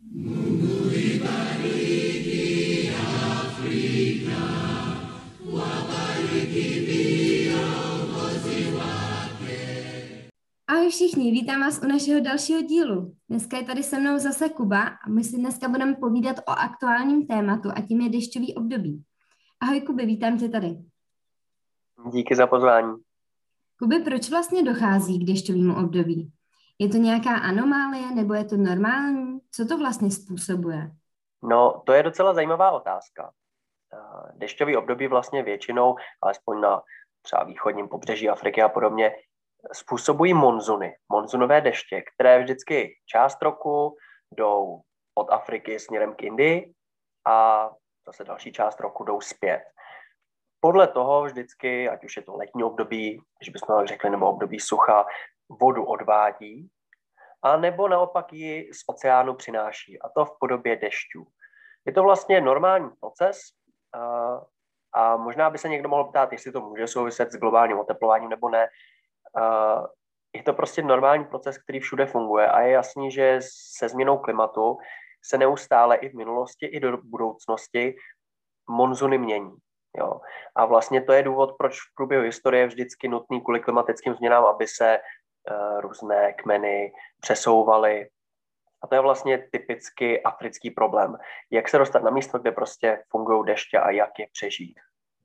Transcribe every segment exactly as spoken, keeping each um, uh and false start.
Ahoj všichni, vítám vás u našeho dalšího dílu. Dneska je tady se mnou zase Kuba a my si dneska budeme povídat o aktuálním tématu a tím je dešťový období. Ahoj Kuby, vítám tě tady. Díky za pozvání. Kuby, proč vlastně dochází k dešťovému období? Je to nějaká anomálie nebo je to normální? Co to vlastně způsobuje? No, to je docela zajímavá otázka. Dešťový období vlastně většinou, alespoň na třeba východním pobřeží Afriky a podobně, způsobují monzuny, monzunové deště, které vždycky část roku jdou od Afriky směrem k Indii a zase další část roku jdou zpět. Podle toho vždycky, ať už je to letní období, když bychom tak řekli, nebo období sucha, vodu odvádí, a nebo naopak ji z oceánu přináší, a to v podobě dešťů. Je to vlastně normální proces a, a možná by se někdo mohl ptát, jestli to může souviset s globálním oteplováním nebo ne. A, je to prostě normální proces, který všude funguje a je jasný, že se změnou klimatu se neustále i v minulosti, i do budoucnosti monzuny mění. Jo. A vlastně to je důvod, proč v průběhu historie je vždycky nutný kvůli klimatickým změnám, aby se uh, různé kmeny přesouvaly. A to je vlastně typicky africký problém. Jak se dostat na místo, kde prostě fungují deště a jak je přežít.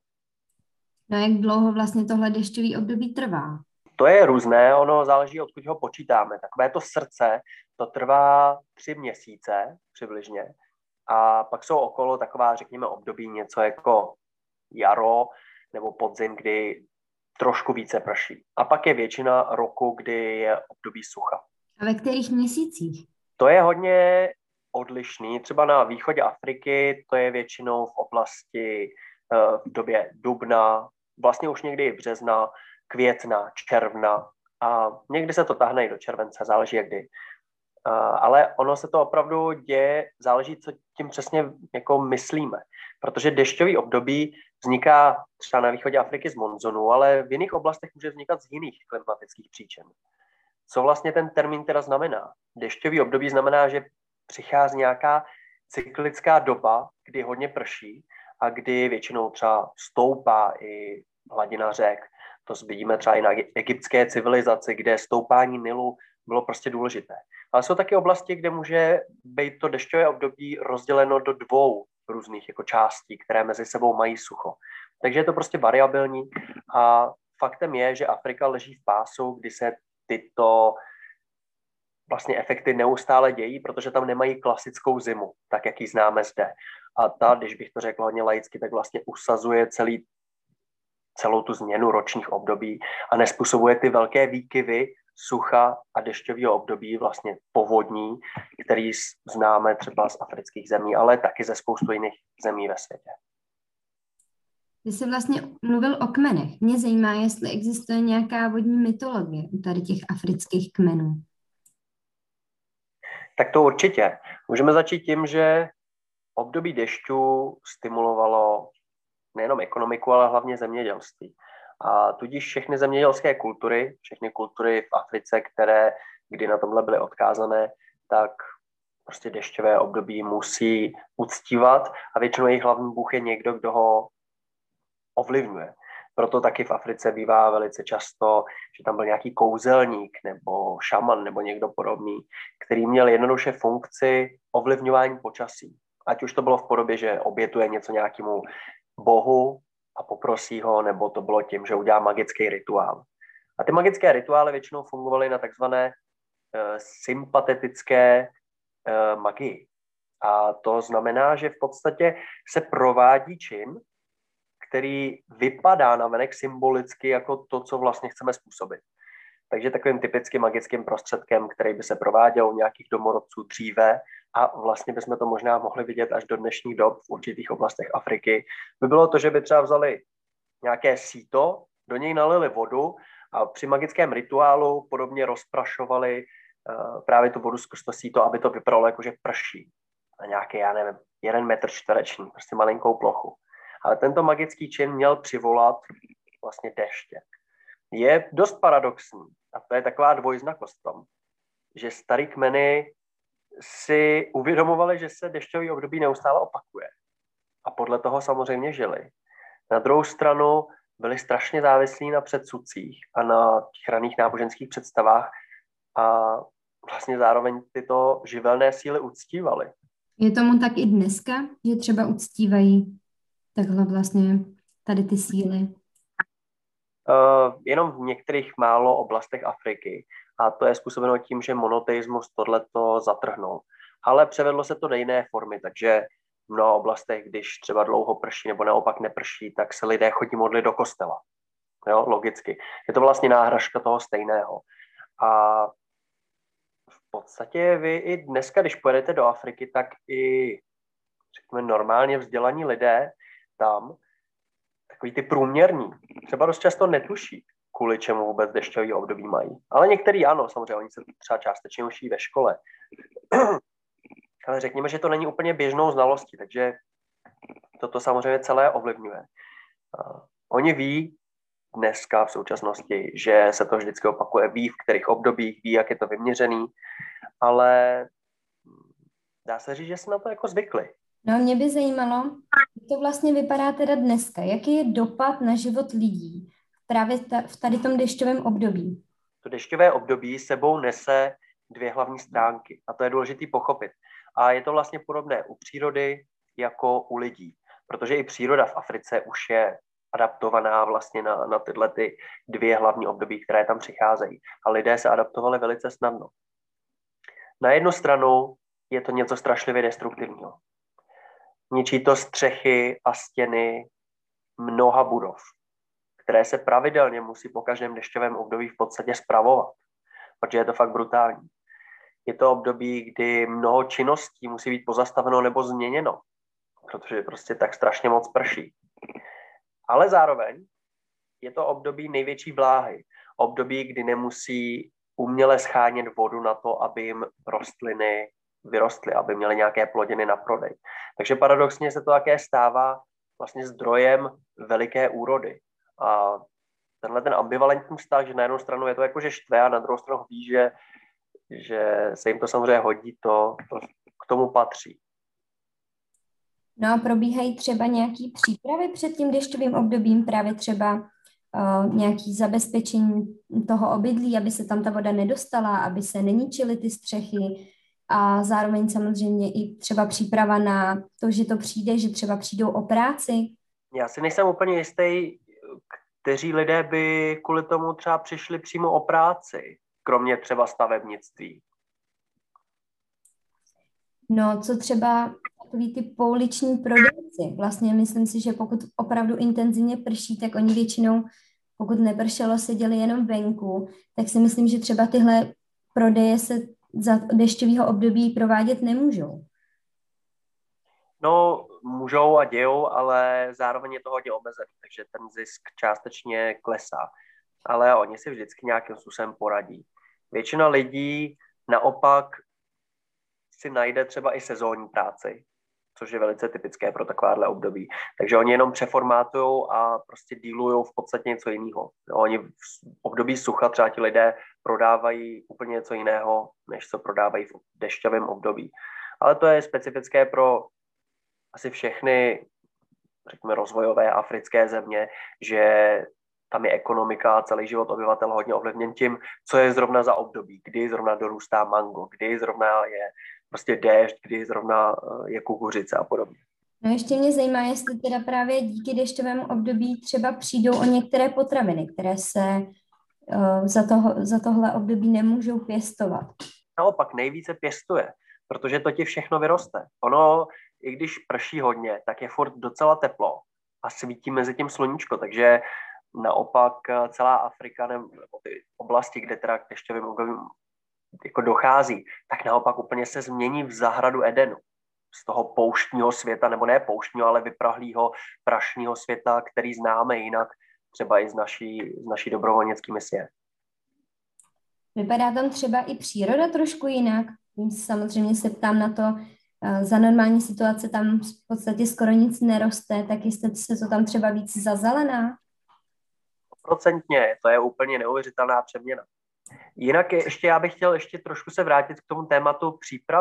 No jak dlouho vlastně tohle dešťový období trvá? To je různé, ono záleží, odkud ho počítáme. Takové to srdce, to trvá tři měsíce přibližně. A pak jsou okolo taková, řekněme, období něco jako jaro nebo podzim, kdy trošku více prší. A pak je většina roku, kdy je období sucha. A ve kterých měsících? To je hodně odlišný. Třeba na východě Afriky to je většinou v oblasti v době dubna, vlastně už někdy i března, května, června a někdy se to tahne i do července, záleží jak kdy. Ale ono se to opravdu děje, záleží, co tím přesně jako myslíme. Protože dešťový období vzniká třeba na východě Afriky z monzonu, ale v jiných oblastech může vznikat z jiných klimatických příčin. Co vlastně ten termín teda znamená? Dešťový období znamená, že přichází nějaká cyklická doba, kdy hodně prší a kdy většinou třeba stoupá i hladina řek. To vidíme třeba i na egyptské civilizaci, kde stoupání Nilu bylo prostě důležité. Ale jsou taky oblasti, kde může být to dešťové období rozděleno do dvou různých jako částí, které mezi sebou mají sucho. Takže je to prostě variabilní a faktem je, že Afrika leží v pásu, kdy se tyto vlastně efekty neustále dějí, protože tam nemají klasickou zimu, tak jak ji známe zde. A ta, když bych to řekl hodně laicky, tak vlastně usazuje celý, celou tu změnu ročních období a nespůsobuje ty velké výkyvy sucha a dešťového období, vlastně povodní, který známe třeba z afrických zemí, ale taky ze spoustu jiných zemí ve světě. Ty jsi vlastně mluvil o kmenech. Mě zajímá, jestli existuje nějaká vodní mytologie u tady těch afrických kmenů. Tak to určitě. Můžeme začít tím, že období dešťů stimulovalo nejenom ekonomiku, ale hlavně zemědělství. A tudíž všechny zemědělské kultury, všechny kultury v Africe, které kdy na tomhle byly odkázané, tak prostě dešťové období musí uctívat a většinou jejich hlavní bůh je někdo, kdo ho ovlivňuje. Proto taky v Africe bývá velice často, že tam byl nějaký kouzelník nebo šaman nebo někdo podobný, který měl jednoduše funkci ovlivňování počasí. Ať už to bylo v podobě, že obětuje něco nějakému bohu a poprosí ho, nebo to bylo tím, že udělá magický rituál. A ty magické rituály většinou fungovaly na takzvané uh, sympatetické uh, magii. A to znamená, že v podstatě se provádí čin, který vypadá navenek symbolicky jako to, co vlastně chceme způsobit. Takže takovým typickým magickým prostředkem, který by se prováděl u nějakých domorodců dříve, a vlastně bychom to možná mohli vidět až do dnešních dob v určitých oblastech Afriky, by bylo to, že by třeba vzali nějaké síto, do něj nalili vodu a při magickém rituálu podobně rozprašovali uh, právě tu vodu skrz to síto, aby to vypadalo jako, že prší. Na nějaký, já nevím, jeden metr čtvereční, prostě malinkou plochu. Ale tento magický čin měl přivolat vlastně deště. Je dost paradoxní, a to je taková dvojznakost v tom, že starý kmeny si uvědomovali, že se dešťový období neustále opakuje. A podle toho samozřejmě žili. Na druhou stranu byli strašně závislí na předsudcích a na těch raných náboženských představách a vlastně zároveň tyto živelné síly uctívali. Je tomu tak i dneska, že třeba uctívají takhle vlastně tady ty síly? Uh, jenom v některých málo oblastech Afriky. A to je způsobeno tím, že monoteismus tohleto zatrhnul. Ale převedlo se to do jiné formy, takže v mnoha oblastech, když třeba dlouho prší nebo naopak neprší, tak se lidé chodí modlit do kostela. Jo, logicky. Je to vlastně náhražka toho stejného. A v podstatě vy i dneska, když pojedete do Afriky, tak i řekněme normálně vzdělaní lidé tam, takový ty průměrní, třeba dost často netuší, kvůli čemu vůbec dešťový období mají. Ale některý ano, samozřejmě, oni se třeba částečně učí ve škole. Ale řekněme, že to není úplně běžnou znalostí, takže toto samozřejmě celé ovlivňuje. Uh, oni ví dneska v současnosti, že se to vždycky opakuje, ví v kterých obdobích, ví, jak je to vyměřený, ale dá se říct, že se na to jako zvykli. No, mě by zajímalo, jak to vlastně vypadá teda dneska. Jaký je dopad na život lidí právě v tady tom dešťovém období? To dešťové období sebou nese dvě hlavní stránky a to je důležité pochopit. A je to vlastně podobné u přírody jako u lidí, protože i příroda v Africe už je adaptovaná vlastně na, na tyhle ty dvě hlavní období, které tam přicházejí. A lidé se adaptovali velice snadno. Na jednu stranu je to něco strašlivě destruktivního. Ničí to střechy a stěny mnoha budov, které se pravidelně musí po každém dešťovém období v podstatě spravovat, protože je to fakt brutální. Je to období, kdy mnoho činností musí být pozastaveno nebo změněno, protože prostě tak strašně moc prší. Ale zároveň je to období největší vláhy. Období, kdy nemusí uměle schánět vodu na to, aby jim rostliny vyrostly, aby měly nějaké plodiny na prodej. Takže paradoxně se to také stává vlastně zdrojem veliké úrody. A tenhle ten ambivalentní vztah, že na jednu stranu je to jako, že štve a na druhou stranu ví, že, že se jim to samozřejmě hodí, to, to k tomu patří. No a probíhají třeba nějaké přípravy před tím dešťovým obdobím, právě třeba uh, nějaké zabezpečení toho obydlí, aby se tam ta voda nedostala, aby se neničily ty střechy a zároveň samozřejmě i třeba příprava na to, že to přijde, že třeba přijdou o práci. Já si nejsem úplně jistý, kteří lidé by kvůli tomu třeba přišli přímo o práci, kromě třeba stavebnictví. No, co třeba takový ty pouliční prodejci. Vlastně myslím si, že pokud opravdu intenzivně prší, tak oni většinou, pokud nepršelo, seděli jenom venku, tak si myslím, že třeba tyhle prodeje se za dešťového období provádět nemůžou. No, můžou a dějou, ale zároveň je to hodně omezený, takže ten zisk částečně klesá. Ale oni si vždycky nějakým způsobem poradí. Většina lidí naopak si najde třeba i sezónní práci, což je velice typické pro takováhle období. Takže oni jenom přeformátujou a prostě dealujou v podstatě něco jiného. No, oni v období sucha třeba ti lidé prodávají úplně něco jiného, než co prodávají v dešťovém období. Ale to je specifické pro asi všechny, řekněme, rozvojové africké země, že tam je ekonomika a celý život obyvatel hodně ovlivněn tím, co je zrovna za období, kdy zrovna dorůstá mango, kdy zrovna je prostě déšť, kdy zrovna je kukuřice a podobně. No ještě mě zajímá, jestli teda právě díky dešťovému období třeba přijdou o některé potraviny, které se uh, za, toho, za tohle období nemůžou pěstovat. Naopak nejvíce pěstuje, protože to ti všechno vyroste. Ono, i když prší hodně, tak je furt docela teplo a svítí mezi tím sluníčko, takže naopak celá Afrika nebo ty oblasti, kde teda k dešťovým obdobím jako dochází, tak naopak úplně se změní v zahradu Edenu. Z toho pouštního světa, nebo ne pouštního, ale vyprahlého prašního světa, který známe jinak třeba i z naší, z naší dobrovolnické misie. Vypadá tam třeba i příroda trošku jinak. Samozřejmě se ptám na to, za normální situace tam v podstatě skoro nic neroste, tak jestli se to tam třeba víc zazelená? Procentně, to je úplně neuvěřitelná přeměna. Jinak je, ještě já bych chtěl ještě trošku se vrátit k tomu tématu přípravy.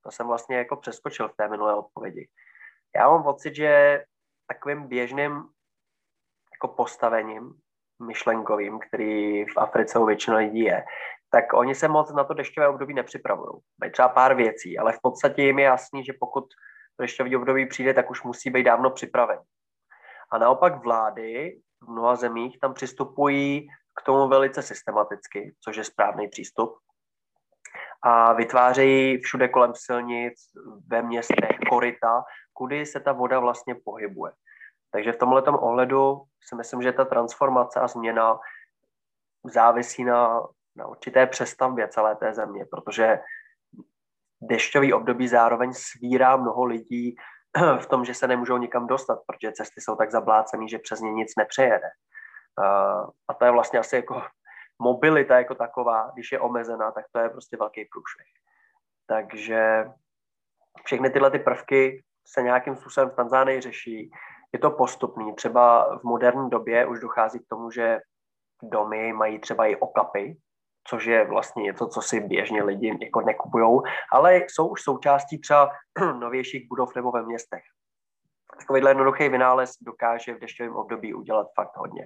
To jsem vlastně jako přeskočil v té minulé odpovědi. Já mám pocit, že takovým běžným jako postavením myšlenkovým, který v Africe u většiny lidí je, tak oni se moc na to dešťové období nepřipravují. Mají třeba pár věcí, ale v podstatě jim je jasný, že pokud to dešťové období přijde, tak už musí být dávno připraven. A naopak vlády v mnoha zemích tam přistupují k tomu velice systematicky, což je správný přístup. A vytvářejí všude kolem silnic, ve městech, koryta, kudy se ta voda vlastně pohybuje. Takže v tomhletom ohledu si myslím, že ta transformace a změna závisí na, na určité přestavbě celé té země, protože dešťový období zároveň svírá mnoho lidí v tom, že se nemůžou nikam dostat, protože cesty jsou tak zablácený, že přes ně nic nepřejede. A to je vlastně asi jako mobilita jako taková, když je omezená, tak to je prostě velký průšvih. Takže všechny tyhle ty prvky se nějakým způsobem v Tanzánii řeší. Je to postupný. Třeba v moderní době už dochází k tomu, že domy mají třeba i okapy, což je vlastně něco, co si běžně lidi jako nekupujou, ale jsou už součástí třeba novějších budov nebo ve městech. Takovýhle jednoduchý vynález dokáže v dešťovém období udělat fakt hodně.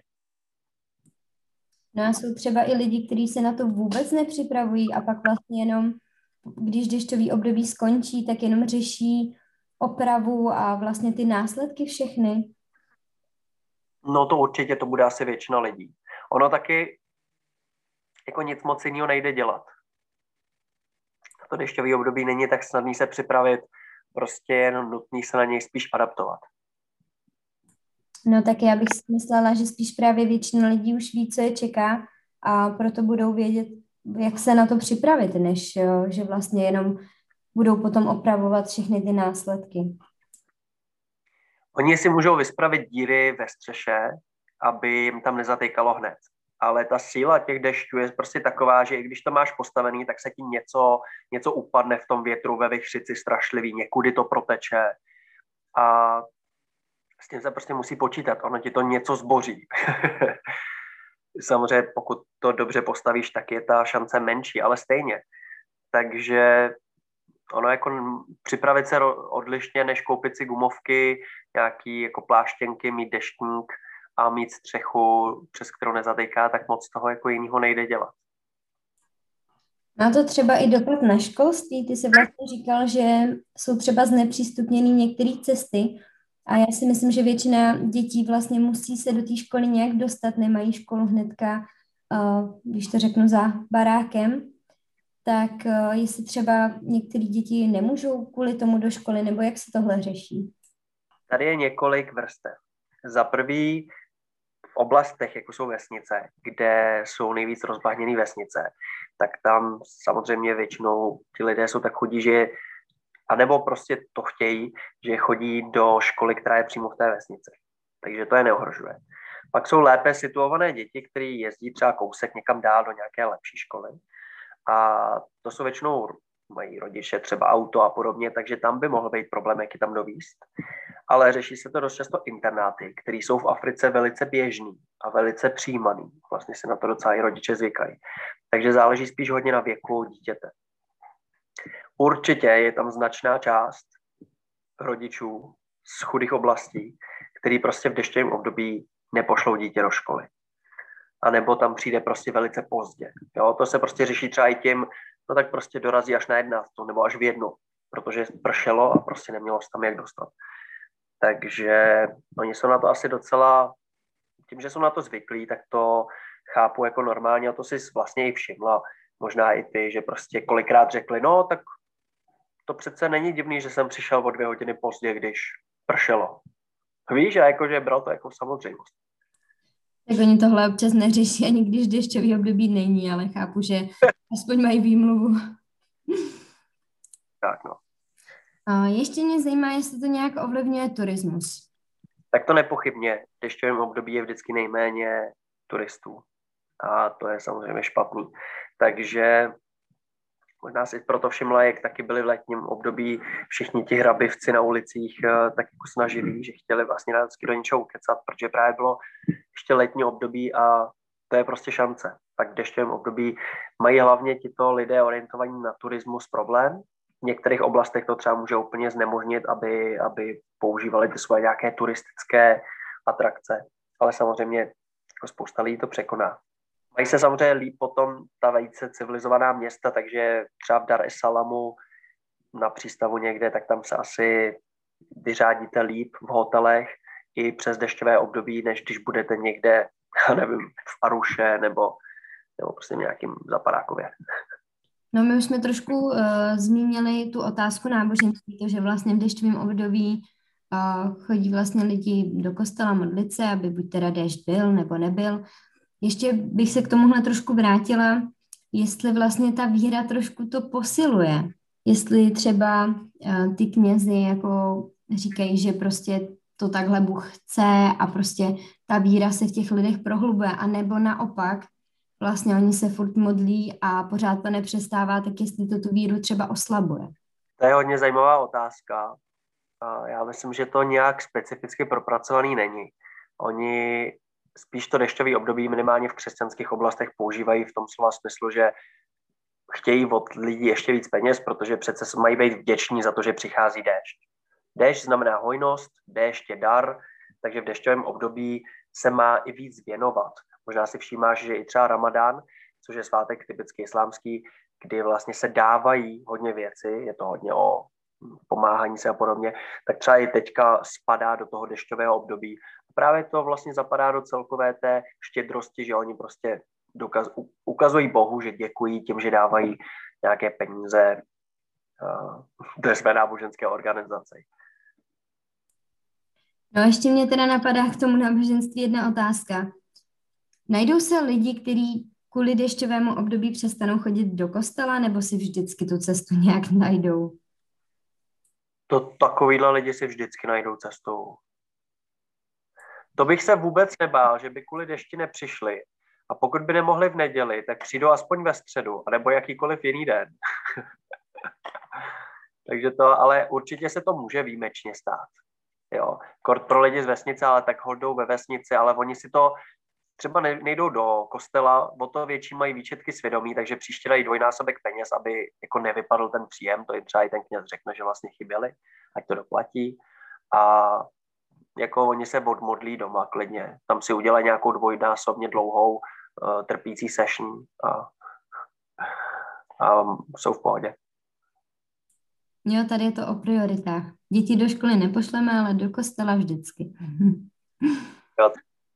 No a jsou třeba i lidi, kteří se na to vůbec nepřipravují a pak vlastně jenom, když dešťový období skončí, tak jenom řeší opravu a vlastně ty následky všechny. No to určitě, to bude asi většina lidí. Ono taky jako nic moc jiného nejde dělat. To dešťový období není tak snadný se připravit, prostě jenom nutný se na něj spíš adaptovat. No tak já bych si myslela, že spíš právě většina lidí už ví, co je čeká a proto budou vědět, jak se na to připravit, než že vlastně jenom budou potom opravovat všechny ty následky. Oni si můžou vyspravit díry ve střeše, aby jim tam nezatýkalo hned. Ale ta síla těch dešťů je prostě taková, že i když to máš postavený, tak se ti něco, něco upadne v tom větru ve vichřici strašlivý, někudy to proteče. A s tím se prostě musí počítat, ono ti to něco zboří. Samozřejmě, pokud to dobře postavíš, tak je ta šance menší, ale stejně. Takže ono jako připravit se odlišně, než koupit si gumovky, nějaký jako pláštěnky, mít deštník a mít střechu, přes kterou nezatýká, tak moc toho jako jiného nejde dělat. Má to třeba i dopad na školství? Ty jsi vlastně říkal, že jsou třeba znepřístupněny některé cesty a já si myslím, že většina dětí vlastně musí se do té školy nějak dostat, nemají školu hnedka, když to řeknu, za barákem. Tak jestli třeba některé děti nemůžou kvůli tomu do školy, nebo jak se tohle řeší? Tady je několik vrstev. Za prvý v oblastech, jako jsou vesnice, kde jsou nejvíc rozbahněné vesnice, tak tam samozřejmě většinou ti lidé jsou tak chudí, že anebo prostě to chtějí, že chodí do školy, která je přímo v té vesnici. Takže to je neohrožuje. Pak jsou lépe situované děti, které jezdí třeba kousek někam dál do nějaké lepší školy. A to jsou většinou, mají rodiče třeba auto a podobně, takže tam by mohl být problém, jak je tam dovízt. Ale řeší se to dost často internáty, které jsou v Africe velice běžný a velice přijímaný. Vlastně se na to docela i rodiče zvykají. Takže záleží spíš hodně na věku dítěte. Určitě je tam značná část rodičů z chudých oblastí, který prostě v dešťovém období nepošlou dítě do školy. A nebo tam přijde prostě velice pozdě. Jo, to se prostě řeší třeba i tím, no tak prostě dorazí až na jedenáctou nebo až v jednu, protože pršelo a prostě nemělo se tam jak dostat. Takže oni jsou na to asi docela, tím, že jsou na to zvyklí, tak to chápu jako normálně a to si vlastně i všimla. Možná i ty, že prostě kolikrát řekli, no tak to přece není divný, že jsem přišel o dvě hodiny pozdě, když pršelo. Víš, a jakože bral to jako samozřejmost. Tak oni tohle občas neřeší, ani když dešťový období není, ale chápu, že aspoň mají výmluvu. Tak no. A ještě mě zajímá, jestli to nějak ovlivňuje turismus. Tak to nepochybně. V dešťovém období je vždycky nejméně turistů. A to je samozřejmě špatný. Takže možná si proto všimla, jak taky byli v letním období všichni ti hrabivci na ulicích tak jako snažili, že chtěli vlastně vždycky do něčeho ukecat, protože právě bylo ještě letní období a to je prostě šance. Tak v dešťovém období mají hlavně tito lidé orientovaní na turismus problém, některých oblastech to třeba může úplně znemožnit, aby, aby používali ty svoje nějaké turistické atrakce. Ale samozřejmě jako spousta lidí to překoná. Mají se samozřejmě líp potom ta velice civilizovaná města, takže třeba v Dar es Salamu na přístavu někde, tak tam se asi vyřádíte líp v hotelech i přes dešťové období, než když budete někde, já nevím, v Aruše nebo, nebo prostě v nějakým Zapadákově. No my už jsme trošku uh, zmínili tu otázku náboženství, to, že vlastně v dešťovém období uh, chodí vlastně lidi do kostela modlit se, aby buď teda déšť byl nebo nebyl. Ještě bych se k tomuhle trošku vrátila, jestli vlastně ta víra trošku to posiluje. Jestli třeba uh, ty knězi jako říkají, že prostě to takhle Bůh chce a prostě ta víra se v těch lidech prohlubuje, anebo naopak vlastně oni se furt modlí a pořád to nepřestává, tak jestli to tu víru třeba oslabuje. To je hodně zajímavá otázka. Já myslím, že to nějak specificky propracovaný není. Oni spíš to dešťové období minimálně v křesťanských oblastech používají v tom slova smyslu, že chtějí od lidí ještě víc peněz, protože přece mají být vděční za to, že přichází déšť. Déšť znamená hojnost, déšť je dar, takže v dešťovém období se má i víc věnovat. Možná si všímáš, že i třeba Ramadán, což je svátek typicky islámský, kdy vlastně se dávají hodně věci, je to hodně o pomáhání se a podobně, tak třeba i teďka spadá do toho dešťového období. A právě to vlastně zapadá do celkové té štědrosti, že oni prostě dokaz, ukazují Bohu, že děkují tím, že dávají nějaké peníze uh, do své náboženské organizace. No ještě mě teda napadá k tomu náboženství jedna otázka. Najdou se lidi, kteří kvůli dešťovému období přestanou chodit do kostela, nebo si vždycky tu cestu nějak najdou? To takovýhle lidi si vždycky najdou cestu. To bych se vůbec nebál, že by kvůli dešti nepřišli. A pokud by nemohli v neděli, tak přijdou aspoň ve středu, nebo jakýkoliv jiný den. Takže to, ale určitě se to může výjimečně stát. Jo. Kort pro lidi z vesnice, ale tak hodou ve vesnici, ale oni si to třeba nejdou do kostela, o to větší mají výčetky svědomí, takže příště dají dvojnásobek peněz, aby jako nevypadl ten příjem, to jim třeba i ten kněz řekne, že vlastně chyběli, ať to doplatí. A jako oni se odmodlí doma klidně, tam si udělají nějakou dvojnásobně dlouhou uh, trpící session a, a jsou v pohodě. Jo, tady je to o prioritách. Děti do školy nepošleme, ale do kostela vždycky. Jo.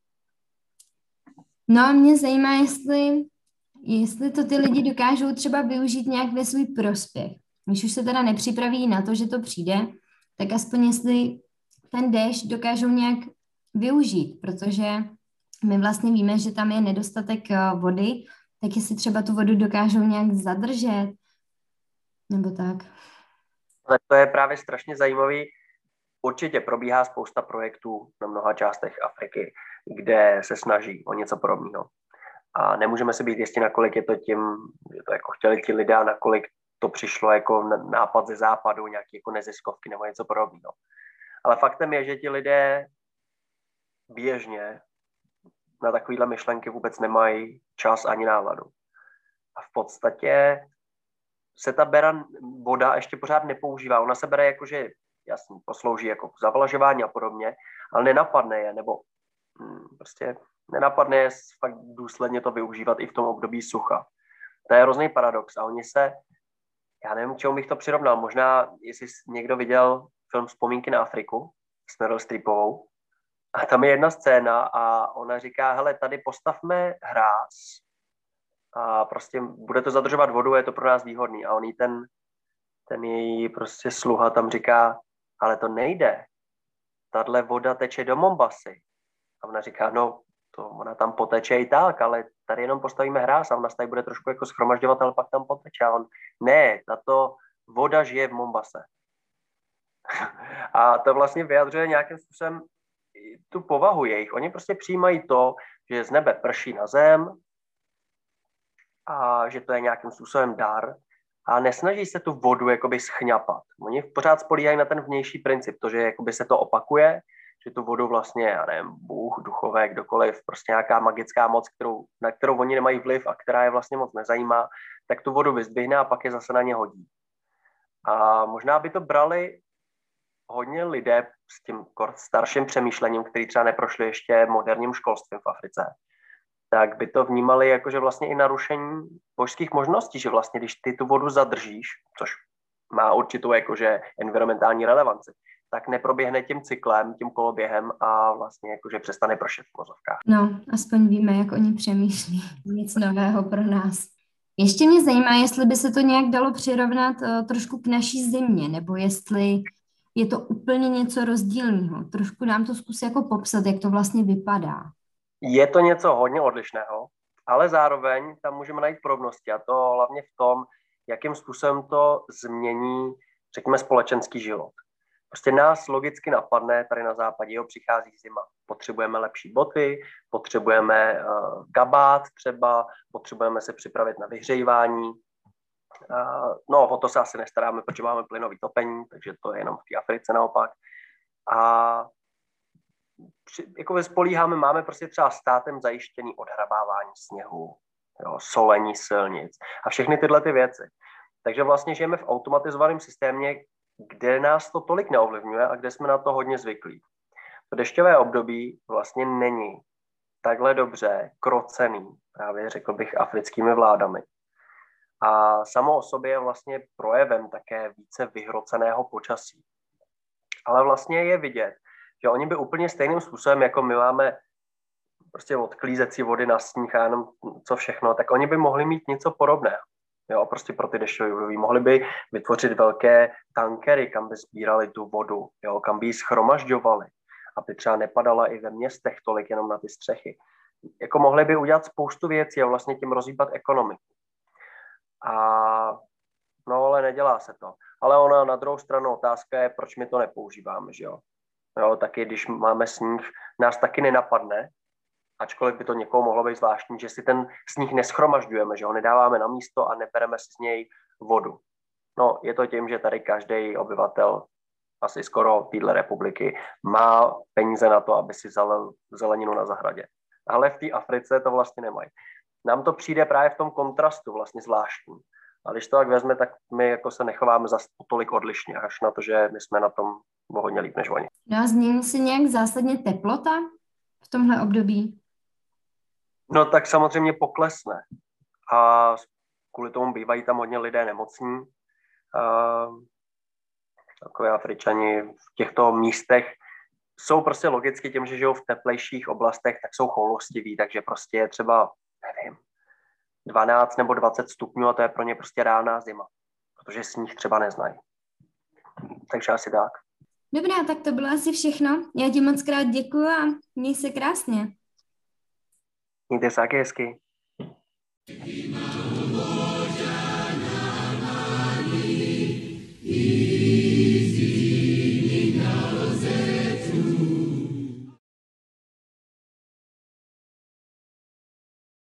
No a mě zajímá, jestli, jestli to ty lidi dokážou třeba využít nějak ve svůj prospěch. Když už se teda nepřipraví na to, že to přijde, tak aspoň jestli ten déšť dokážou nějak využít, protože my vlastně víme, že tam je nedostatek vody, tak jestli třeba tu vodu dokážou nějak zadržet, nebo tak. To je právě strašně zajímavý. Určitě probíhá spousta projektů na mnoha částech Afriky, kde se snaží o něco podobného. A nemůžeme si být jistí, nakolik je to tím, že to jako chtěli ti lidé, a nakolik to přišlo jako nápad ze západu, nějaké jako neziskovky nebo něco podobného. Ale faktem je, že ti lidé běžně na takovéhle myšlenky vůbec nemají čas ani náladu. A v podstatě se ta bera voda ještě pořád nepoužívá. Ona se bere jako, že jasně, poslouží jako k zavlažování a podobně, ale nenapadne je, nebo hm, prostě nenapadne je fakt důsledně to využívat i v tom období sucha. To je hrozný paradox a oni se, já nevím, k čemu bych to přirovnal, možná, jestli někdo viděl film Vzpomínky na Afriku s Meryl Streepovou, a tam je jedna scéna a ona říká, hele, tady postavme hráz a prostě bude to zadržovat vodu, je to pro nás výhodný. A on jí ten, ten její prostě sluha tam říká, ale to nejde. Tahle voda teče do Mombasy. A ona říká, no, to ona tam poteče i tak, ale tady jenom postavíme hráz a ona se tady bude trošku jako schromažďovat, ale pak tam poteče. A on, ne, tato voda žije v Mombase. A to vlastně vyjadřuje nějakým způsobem tu povahu jejich. Oni prostě přijímají to, že z nebe prší na zem a že to je nějakým způsobem dar a nesnaží se tu vodu jakoby schňapat. Oni pořád spolíhají na ten vnější princip, to, že jakoby se to opakuje, že tu vodu vlastně, já nevím, Bůh, duchové, kdokoliv, prostě nějaká magická moc, kterou, na kterou oni nemají vliv a která je vlastně moc nezajímá, tak tu vodu vyzdvihne a pak je zase na ně hodí. A možná by to brali hodně lidé s tím starším přemýšlením, který třeba neprošli ještě moderním školstvím v Africe, tak by to vnímali jako, že vlastně i narušení božských možností, že vlastně když ty tu vodu zadržíš, což má určitou jakože environmentální relevanci, tak neproběhne tím cyklem, tím koloběhem a vlastně jakože přestane pršet v vozovkách. No, aspoň víme, jak oni přemýšlí. Nic nového pro nás. Ještě mě zajímá, jestli by se to nějak dalo přirovnat uh, trošku k naší zimě, nebo jestli je to úplně něco rozdílného. Trošku nám to zkus jako popsat, jak to vlastně vypadá. Je to něco hodně odlišného, ale zároveň tam můžeme najít podobnosti, a to hlavně v tom, jakým způsobem to změní, řekněme, společenský život. Prostě nás logicky napadne, tady na západě, jo, přichází zima. Potřebujeme lepší boty, potřebujeme uh, kabát třeba, potřebujeme se připravit na vyhřívání. Uh, no, o to se asi nestaráme, protože máme plynový topení, takže to je jenom v té Africe naopak. A při, jako spolíháme, máme prostě třeba státem zajištěný odhrabávání sněhu, jo, solení silnic a všechny tyhle ty věci. Takže vlastně žijeme v automatizovaném systémě, kde nás to tolik neovlivňuje a kde jsme na to hodně zvyklí. To dešťové období vlastně není takhle dobře krocený, právě řekl bych, africkými vládami. A samo o sobě je vlastně projevem také více vyhroceného počasí. Ale vlastně je vidět, že oni by úplně stejným způsobem, jako my máme prostě odklízecí vody na sníh a jenom co všechno, tak oni by mohli mít něco podobného. Jo, prostě pro ty dešťové období. Mohli by vytvořit velké tankery, kam by sbírali tu vodu, jo, kam by ji shromažďovali, aby třeba nepadala i ve městech tolik jenom na ty střechy. Jako mohli by udělat spoustu věcí a vlastně tím rozhýbat ekonomiku. A no, ale nedělá se to. Ale ona na druhou stranu otázka je, proč my to nepoužíváme, že jo. Jo, taky když máme sníh, nás taky nenapadne, ačkoliv by to někoho mohlo být zvláštní, že si ten sníh neschromažďujeme, že ho nedáváme na místo a nebereme si z něj vodu. No, je to tím, že tady každý obyvatel asi skoro téhle republiky má peníze na to, aby si zalil zeleninu na zahradě. Ale v té Africe to vlastně nemají. Nám to přijde právě v tom kontrastu vlastně zvláštní. A když to tak vezme, tak my jako se nechováme zas tolik odlišně, až na to, že my jsme na tom hodně líp než oni. No a změní se nějak zásadně teplota v tomhle období? No tak samozřejmě poklesne. A kvůli tomu bývají tam hodně lidé nemocní. Takové Afričani v těchto místech jsou prostě logicky tím, že žijou v teplejších oblastech, tak jsou choulostiví, takže prostě je třeba, nevím, dvanáct nebo dvacet stupňů a to je pro ně prostě rána zima, protože sníh třeba neznají. Takže asi tak. Dobrá, tak to bylo asi všechno. Já ti moc krát děkuju a měj se krásně. Mějte se taky hezky.